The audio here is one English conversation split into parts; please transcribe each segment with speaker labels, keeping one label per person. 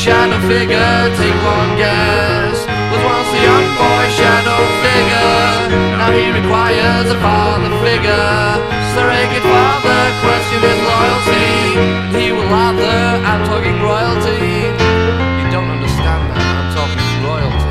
Speaker 1: shadow figure, take one guess. Was once a young boy shadow figure. Now he requires a father figure. Surrogate father, question his loyalty. And he will lather, I'm talking royalty. You don't understand that, I'm talking royalty.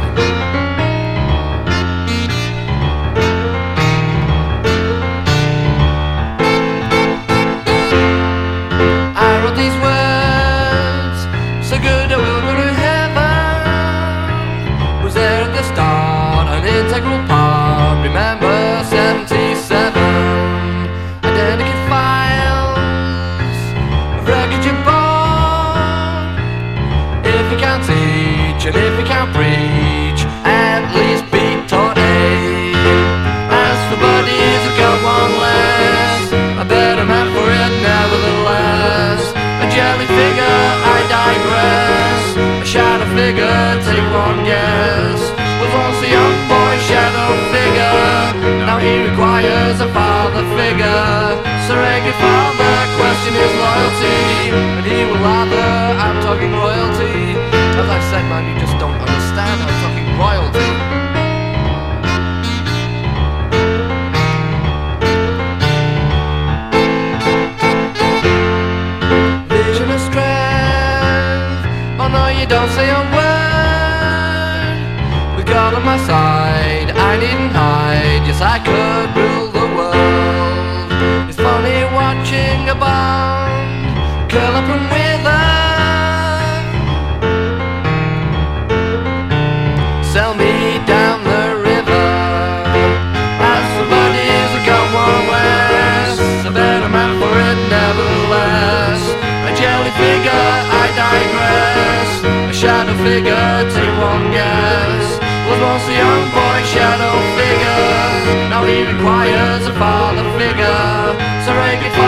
Speaker 1: I wrote these words, so good I will go to heaven. Was there at the start, an integral part. Remember 77. Identical files of wreckage and bone. If you can't teach and if you can't preach, at least be taught A. As for buddies, I've got one less. A better man for it, nevertheless. A jelly figure, I digress. A shadow figure, take one guess. Was once a young boy shadow figure. Now he requires a father figure. Surrogate father, question his loyalty. And he will lather, I'm talking royalty. As I said, man, you just don't understand, I'm talking royalty. Vision of strength, oh no, you don't say a word. With God on my side, I needn't hide. Yes, I could rule the world. It's funny watching a bond curl up and wither. Sell me down the river. As for buddies, I got one less. A better man for it, nevertheless. A jelly figure, I digress. A shadow figure, take one guess. Was once a young boy shadow figure. Now he requires a father figure. Surrogate